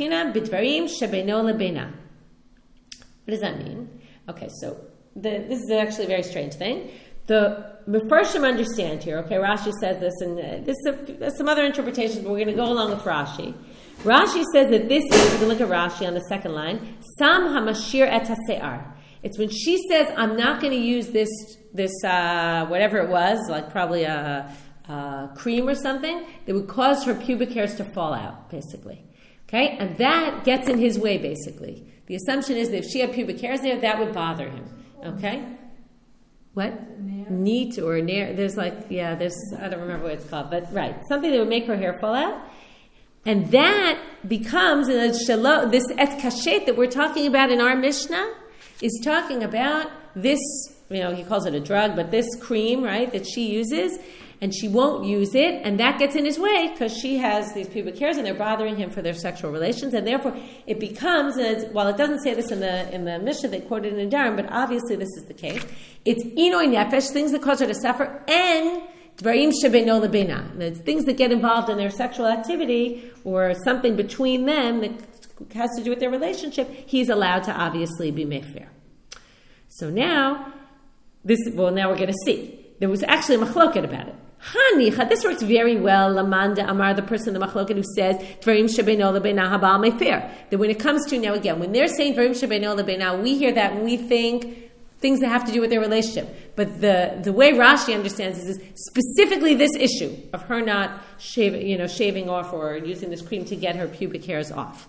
does that mean? Okay, so the, this is actually a very strange thing. The Mefarshim understand here, okay, Rashi says this, and uh, this is a, there's some other interpretations, but we're going to go along with Rashi. Rashi says that this is, we're going to look at Rashi on the second line, Sam hamashir et hase'ar. It's when she says, I'm not going to use this, this uh, whatever it was, like probably a, a cream or something, that would cause her pubic hairs to fall out, basically. Okay, and that gets in his way, basically. The assumption is that if she had pubic hairs there, that would bother him. Okay? What? Neat or nair. There's like, yeah, there's, I don't remember what it's called, but right. Something that would make her hair fall out. And that becomes, this et kashet that we're talking about in our Mishnah is talking about this, you know, he calls it a drug, but this cream, right, that she uses, and she won't use it, and that gets in his way because she has these pubic hairs and they're bothering him for their sexual relations, and therefore it becomes, while it doesn't say this in the in the Mishnah they quoted in Nedarim, but obviously this is the case, it's inoi nefesh, things that cause her to suffer, and dvarim shebeino lebena, it's things that get involved in their sexual activity or something between them that has to do with their relationship, he's allowed to obviously be mefer. So now, this well now we're going to see. There was actually a machloket about it. Hanicha, this works very well. Lamanda Amar, the person in the machloket who says Dvarim shebeino lebena habal mefer. That when it comes to now again, when they're saying Dvarim shebeino lebena, we hear that and we think things that have to do with their relationship. But the, the way Rashi understands this is specifically this issue of her not shaving, you know, shaving off or using this cream to get her pubic hairs off.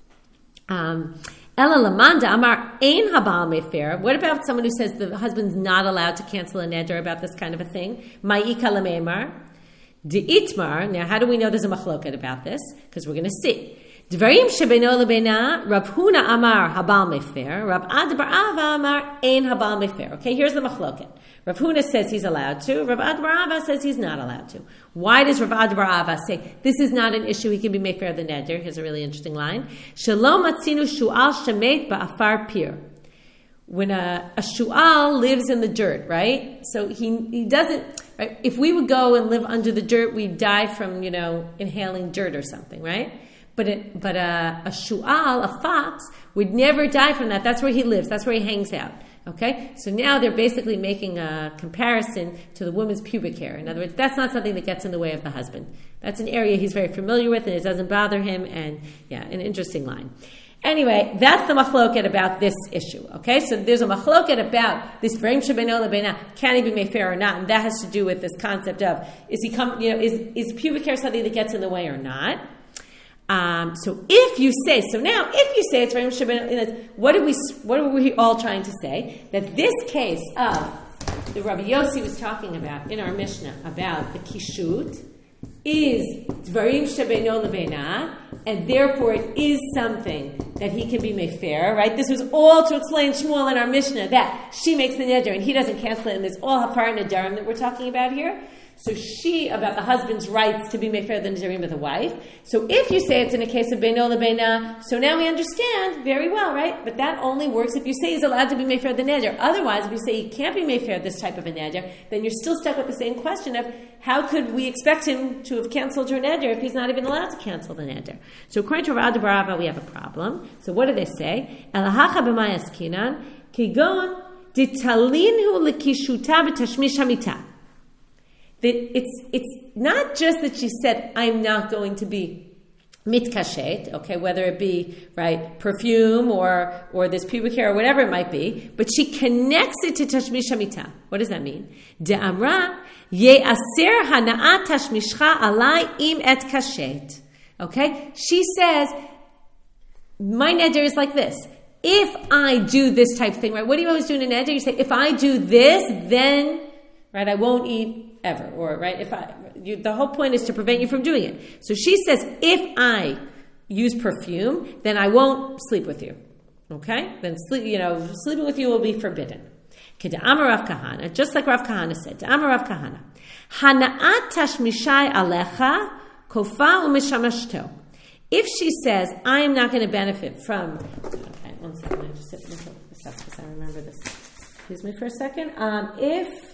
Um, Ela lamanda amar ein habal mefer. What about someone who says the husband's not allowed to cancel a neder about this kind of a thing? Ma'ika lameimar. De'itmar. Now, how do we know there's a machloket about this? Because we're going to see. Dvarim shebeino lebena. Rav Huna amar habal mefer. Rav Ad bar Ava amar ein habal mefer. Okay, here's the machloket. Rav Huna says he's allowed to. Rav Ad bar Ava says he's not allowed to. Why does Rav Ad bar Ava say this is not an issue? He can be mefer the neder. Here's a really interesting line. Shalom atzinu shu'al shemet ba'afar pir. When a, a shu'al lives in the dirt, right? So he he doesn't. Right? If we would go and live under the dirt, we'd die from you know inhaling dirt or something, right? But it, but a, a shu'al, a fox, would never die from that. That's where he lives. That's where he hangs out. Okay? So now they're basically making a comparison to the woman's pubic hair. In other words, that's not something that gets in the way of the husband. That's an area he's very familiar with and it doesn't bother him. And yeah, an interesting line. Anyway, that's the machloket about this issue. Okay? So there's a machloket about this Dvarim shebeino lebena, can he be mefer or not? And that has to do with this concept of, is he come, you know, is, is pubic hair something that gets in the way or not? Um, so if you say, so now if you say it's Dvarim shebeino, what are we, what are we all trying to say? That this case of the Rabbi Yossi was talking about in our Mishnah about the kishut is Dvarim shebeino lebena, and therefore it is something that he can be mefer, right? This was all to explain Shmuel in our Mishnah that she makes the neder and he doesn't cancel it, and there's all hafar nedarim that we're talking about here. So she, about the husband's rights to be mefer the Nazirim with the wife. So if you say it's in a case of beino lebeina, so now we understand very well, right? But that only works if you say he's allowed to be mefer the neder. Otherwise, if you say he can't be mefer this type of a neder, then you're still stuck with the same question of how could we expect him to have canceled her neder if he's not even allowed to cancel the neder? So according to Rav Barava, we have a problem. So what do they say? Elahacha b'mayas kinan kigon ditalinhu lekishuta b'tashmish hamita. That it's it's not just that she said, I'm not going to be mitkashet, okay, whether it be, right, perfume or or this pubic hair or whatever it might be, but she connects it to tashmish hamita. What does that mean? De'amra ye'aser hana'at tashmishcha alai im et kashet. Okay? She says, my neder is like this. If I do this type of thing, right, what do you always do in a neder? You say, if I do this, then, right, I won't eat ever, or right, if I, you, the whole point is to prevent you from doing it. So she says, if I use perfume, then I won't sleep with you. Okay, then sleep, you know, sleeping with you will be forbidden. Keda'amar Rav Kahana, just like Rav Kahana said, Da'amar Rav Kahana, Hana'at tashmishai alecha kofa u'mishamashto. If she says, I am not going to benefit from, okay, one second, I just sit this up because I remember this. Excuse me for a second. Um, if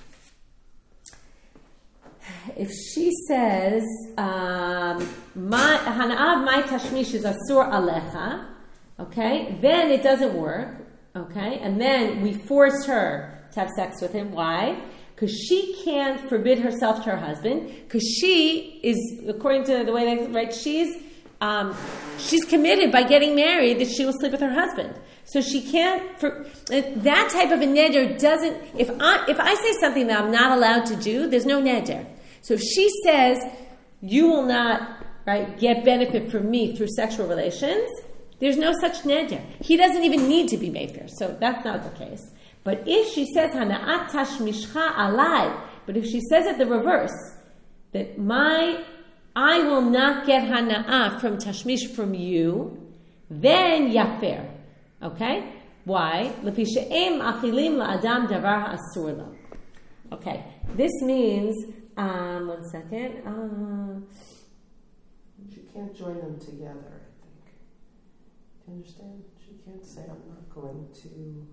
If she says, um, my hana'av my tashmish is asur alecha, okay, then it doesn't work, okay, and then we force her to have sex with him. Why? Because she can't forbid herself to her husband, because she is, according to the way they right, she's um, she's committed by getting married that she will sleep with her husband. So she can't, for, that type of a neder doesn't, if I, if I say something that I'm not allowed to do, there's no neder. So if she says, you will not, right, get benefit from me through sexual relations, there's no such neder. He doesn't even need to be mefer. So that's not the case. But if she says, hana'at tashmishcha alai, but if she says it the reverse, that my, I will not get hana'ah from tashmish from you, then yafer. Okay? Why? Lefi she'em achilim la'adam davar asur lo. Okay. This means, Um, one second. Uh, she can't join them together, I think. Do you understand? She can't say, I'm not going to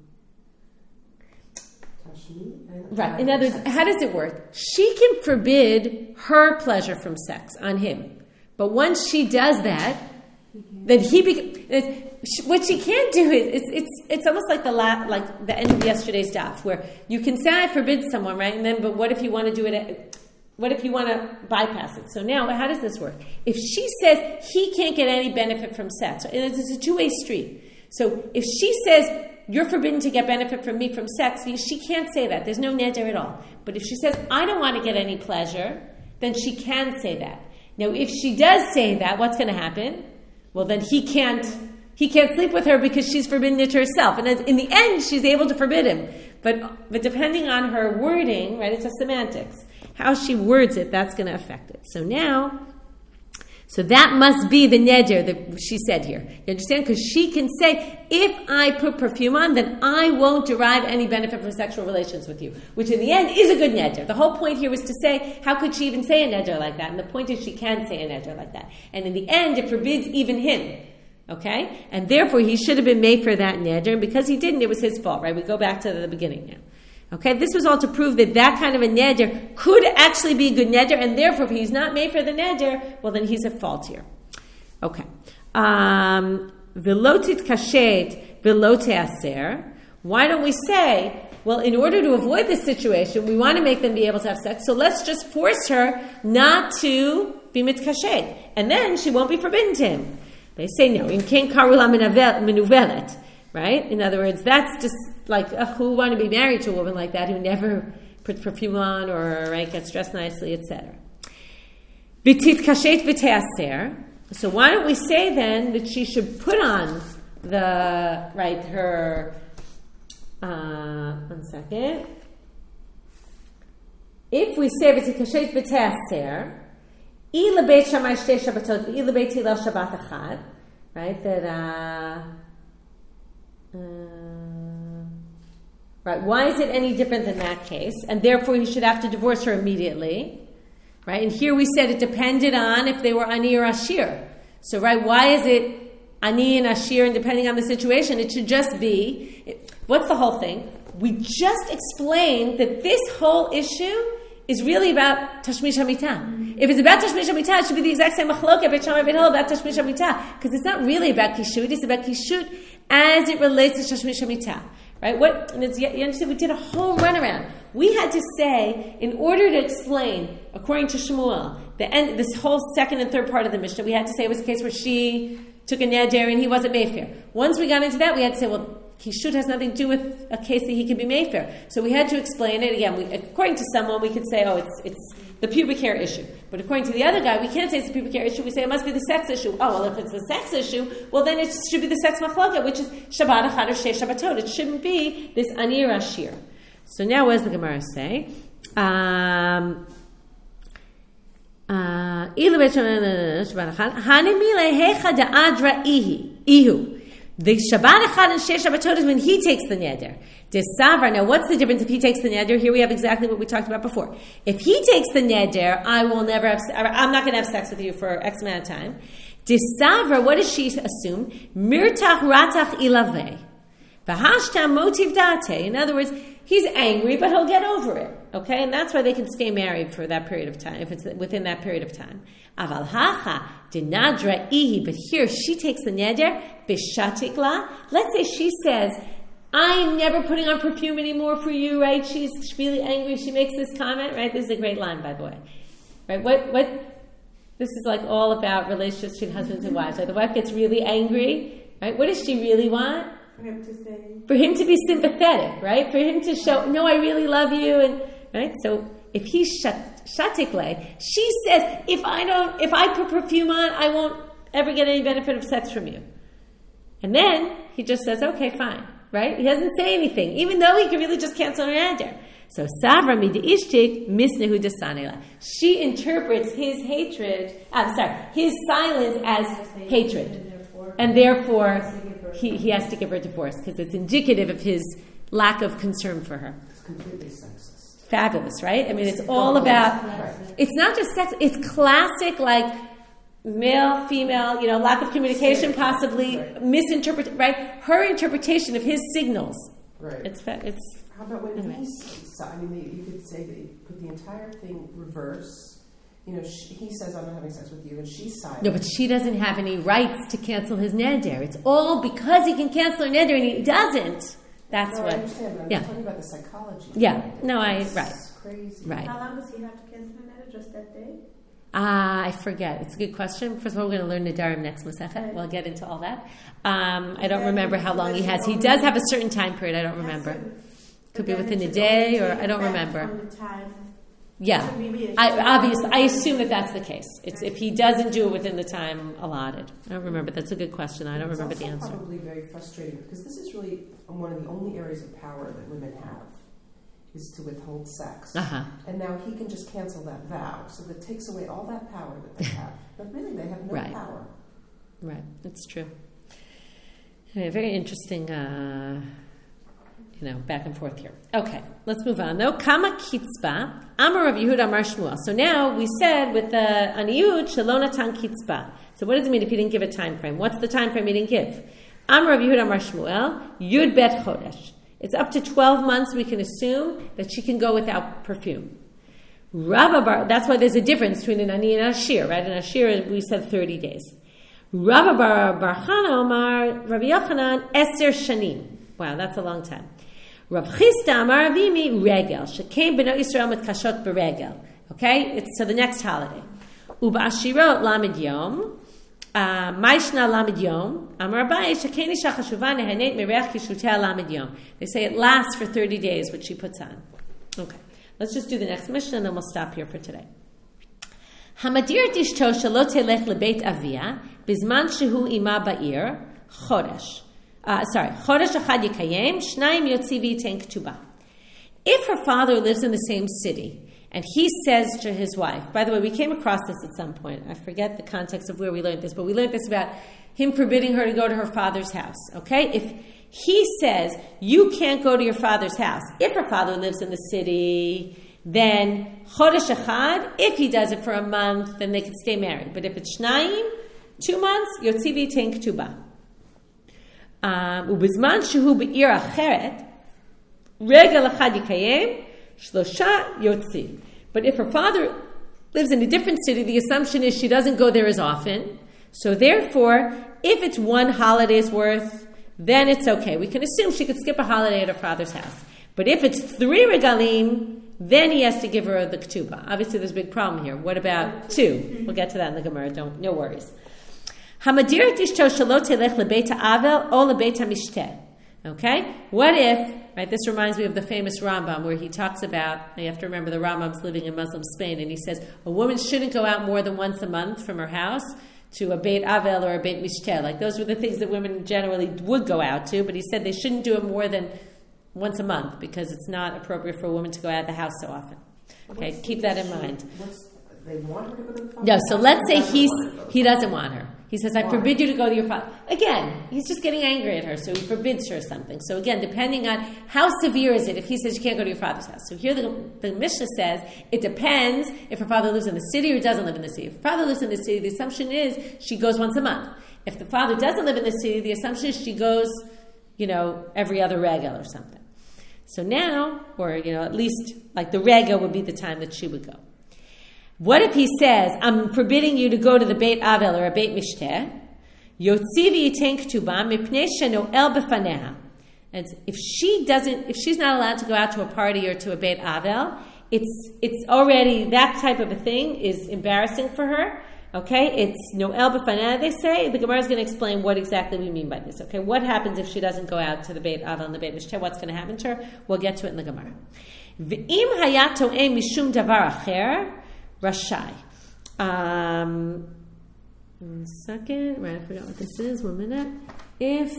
touch me. Right. In other words, how does it work? She can forbid her pleasure from sex on him. But once she does that, then he becomes... What she can't do is it's it's it's almost like the la, like the end of yesterday's daf, where you can say I forbid someone, right? And then, but what if you want to do it? At, What if you want to bypass it? So now, how does this work? If she says he can't get any benefit from sex, and it's a two-way street. So if she says you're forbidden to get benefit from me from sex, she can't say that. There's no neder at all. But if she says I don't want to get any pleasure, then she can say that. Now, if she does say that, what's going to happen? Well, then he can't. He can't sleep with her because she's forbidden it to herself. And in the end, she's able to forbid him. But but depending on her wording, right, it's a semantics. How she words it, that's going to affect it. So now, so that must be the neder that she said here. You understand? Because she can say, if I put perfume on, then I won't derive any benefit from sexual relations with you. Which in the end is a good neder. The whole point here was to say, how could she even say a neder like that? And the point is she can say a neder like that. And in the end, it forbids even him. Okay? And therefore, he should have been made for that neder. And because he didn't, it was his fault, right? We go back to the beginning now. Okay? This was all to prove that that kind of a neder could actually be a good neder, and therefore, if he's not made for the neder, well, then he's at fault here. Okay. Um, Velotit kashet, velote aser. Why don't we say, well, in order to avoid this situation, we want to make them be able to have sex, so let's just force her not to be mitkashet, and then she won't be forbidden to him. They say no. In ken karula menuvelet, right? In other words, that's just like uh, who would want to be married to a woman like that who never puts perfume on or right gets dressed nicely, et cetera. B'tit kashet v'teaser. So why don't we say then that she should put on the right her? Uh, one second. If we say b'tit kashet v'teaser. Ilabeit Shammai Shtei Shabbatot, Ilabeit Hillel Shabbat Echad, right? That uh, uh, Right? Why is it any different than that case? And therefore he should have to divorce her immediately. Right? And here we said it depended on if they were ani or ashir. So, right, why is it ani and ashir, and depending on the situation, it should just be, it, what's the whole thing? We just explained that this whole issue is really about Tashmish HaMitah. If it's about Tashmish HaMitah, it should be the exact same machloket Bet Shammai Bet Hillel about Tashmish HaMitah, because it's not really about Kishut, it's about Kishut as it relates to Tashmish HaMitah. Right? What? And it's, you understand? We did a whole runaround. We had to say, in order to explain, according to Shmuel, the end, this whole second and third part of the Mishnah, we had to say it was a case where she took a neder and he wasn't Mayfair. Once we got into that, we had to say, well, Kishut has nothing to do with a case that he can be Mayfair. So we had to explain it again. We, according to someone, we could say, oh, it's it's the pubic hair issue. But according to the other guy, we can't say it's the pubic hair issue. We say it must be the sex issue. Oh, well, if it's the sex issue, well, then it should be the sex machloket, which is Shabbat Echad or Shei Shabbatot. It shouldn't be this Ani or Ashir. So now what does the Gemara say? Um... Uh, the Shabbat Echad and Shei Shabbatot is when he takes the neder. Desavra. Now, what's the difference if he takes the neder? Here we have exactly what we talked about before. If he takes the neder, I will never have. I'm not going to have sex with you for X amount of time. Desavra. What does she assume? Mirtach ratach ilaveh. V'hashtam motiv date. In other words, he's angry, but he'll get over it. Okay, and that's why they can stay married for that period of time, if it's within that period of time. Aval hacha dinadra ihi. But here she takes the neder bishatikla. Let's say she says, "I'm never putting on perfume anymore for you." Right? She's really angry. She makes this comment. Right? This is a great line, by the way. Right? What? What? This is like all about relationships between husbands and wives. Right? The wife gets really angry. Right? What does she really want? For him to say, for him to be sympathetic, right? For him to show, no, I really love you, and right. So if he's shatikle, she says, if I don't, if I put perfume on, I won't ever get any benefit of sex from you. And then he just says, okay, fine, right? He doesn't say anything, even though he could really just cancel her neder. So savra midishtik misnehu desanila. She interprets his hatred. I'm sorry, his silence as hatred. And therefore, he, he has to give her a divorce because it's indicative of his lack of concern for her. It's completely sexist. Fabulous, right? I mean, it's all about, it's not just sex, it's classic, like, male, female, you know, lack of communication, possibly right. misinterpret, right? Her interpretation of his signals. Right. It's, it's How about when anyway. he's, I mean, you could say that you put the entire thing reverse. You know, she, he says, I'm not having sex with you, and she's silent. No, but she doesn't have any rights to cancel his neder. It's all because he can cancel her neder and he doesn't. That's no, what. I understand, but I'm yeah. talking about the psychology. Yeah, no, I, it's right. crazy. Right. how long does he have to cancel her neder? Just that day? Ah, uh, I forget. It's a good question. First of all, we're going to learn Nedarim next Masechet. Right. We'll get into all that. Um, I don't remember how long he has. He does have a certain time period. I don't remember. Could be within a day, or I don't remember. From the time. Yeah, I, obviously, I assume that that's the case. It's if he doesn't do it within the time allotted. I don't remember. That's a good question. I don't it's remember the also answer. Probably very frustrating because this is really one of the only areas of power that women have is to withhold sex. Uh-huh. And now he can just cancel that vow, so that takes away all that power that they have. But really, they have no right. power. Right, it's true. Anyway, very interesting. Uh, You know, back and forth here. Okay, let's move on. Though kama kitzba, Amar Rav Yehuda Amar Shmuel. So now we said with the aniyut shalonatan kitzba. So what does it mean if he didn't give a time frame? What's the time frame he didn't give? Amar Rav Yehuda Amar Shmuel Yud Bet Chodesh. It's up to twelve months. We can assume that she can go without perfume. Rabba Bar. That's why there's a difference between an ani and an ashir, right? An ashir we said thirty days. Rabba Bar Barchana Omar Rabbi Yochanan Eser Shanim. Wow, that's a long time. Rav Chisda Amar Avimi Regel Shekem B'nai Yisrael Mit Kashot B'Regel. Okay, it's to the next holiday. Uba Ashirot Lamed Yom Maishna Lamed Yom Amar Abaye Shekem Isha Chashuva Nehanet Merech Kishutea Lamed Yom. They say it lasts for thirty days, what she puts on. Okay, let's just do the next mission and then we'll stop here for today. Hamadir Dishto Shelo Telech LeBeit Avia Bizman Shehu Ima Ba'ir Chodesh. Uh, sorry, Chodesh Echad Yikayem, Shnayim Yotzi V'Yitein Ketubah. If her father lives in the same city, and he says to his wife, by the way, we came across this at some point. I forget the context of where we learned this, but we learned this about him forbidding her to go to her father's house. Okay, if he says, you can't go to your father's house. If her father lives in the city, then chodesh echad, if he does it for a month, then they can stay married. But if it's shnayim, two months, yotzi v'yitain ketubah. Ubizman shehu be'ir acheret, regel echad yikayem, shlosha yotzi. But if her father lives in a different city, the assumption is she doesn't go there as often. So therefore, if it's one holiday's worth, then it's okay. We can assume she could skip a holiday at her father's house. But if it's three regalim, then he has to give her the ketubah. Obviously, there's a big problem here. What about two? We'll get to that in the Gemara. Don't, no worries. Hamadir tishto shelo telech lebeita avel o lebeita mishteh. Okay? What if, right, this reminds me of the famous Rambam where he talks about, you have to remember the Rambam's living in Muslim Spain, and he says a woman shouldn't go out more than once a month from her house to a Beit Avel or a Beit Mishteh. Like those were the things that women generally would go out to, but he said they shouldn't do it more than once a month because it's not appropriate for a woman to go out of the house so often. Okay, what's keep that in mind. They want her to go to the father? No, so let's say he's, he doesn't want her. He says, I forbid you to go to your father. Again, he's just getting angry at her, so he forbids her something. So again, depending on how severe is it if he says you can't go to your father's house. So here the, the Mishnah says, it depends if her father lives in the city or doesn't live in the city. If her father lives in the city, the assumption is she goes once a month. If the father doesn't live in the city, the assumption is she goes, you know, every other regel or something. So now, or, you know, at least like the regel would be the time that she would go. What if he says, I'm forbidding you to go to the Beit Avel or a Beit Mishteh? Yotzi v'yitain ketubah mipnei shenoel b'faneha. And if she doesn't, if she's not allowed to go out to a party or to a Beit Avel, it's it's already, that type of a thing is embarrassing for her. Okay, it's noel b'faneha, they say. The Gemara is going to explain what exactly we mean by this. Okay, what happens if she doesn't go out to the Beit Avel and the Beit Mishteh? What's going to happen to her? We'll get to it in the Gemara. V'im hayat to'eh mishum davar acher, Rashai. Um, one second. Right, I forgot what this is. One minute. If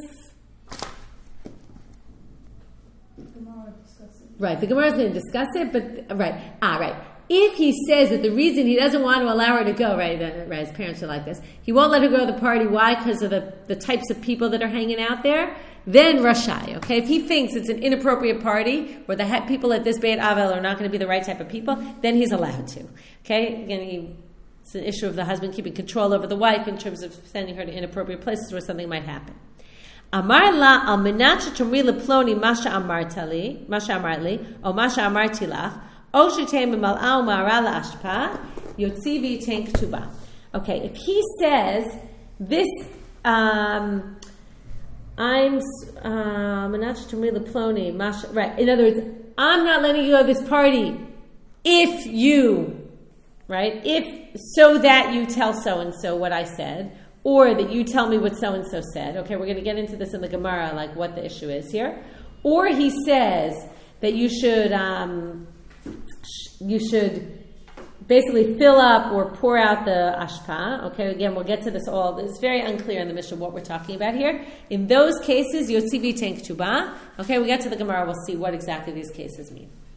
right, the Gemara is going to discuss it, but right, ah, right. If he says that the reason he doesn't want to allow her to go, right, uh, right, his parents are like this. He won't let her go to the party. Why? Because of the, the types of people that are hanging out there. Then Rashai, okay? If he thinks it's an inappropriate party where the ha- people at this Beit Avel are not going to be the right type of people, then he's allowed to, okay? Again, he, it's an issue of the husband keeping control over the wife in terms of sending her to inappropriate places where something might happen. Amar la al menat shetomri leploni masha amartali, masha amartli, o masha amarti lach, o shetei memal'a u'ma'ara la'ashpa, yotzi v'yitain ketubah. Okay, if he says this, um... I'm um, right. In other words, I'm not letting you go to this party if you, right? If so that you tell so and so what I said, or that you tell me what so and so said. Okay, we're going to get into this in the Gemara, like what the issue is here. Or he says that you should, um, you should. basically fill up or pour out the ashpa. Okay, again, we'll get to this all. It's very unclear in the Mishnah what we're talking about here. In those cases, yotzi v'yitain ketubah. Okay, we get to the Gemara, we'll see what exactly these cases mean.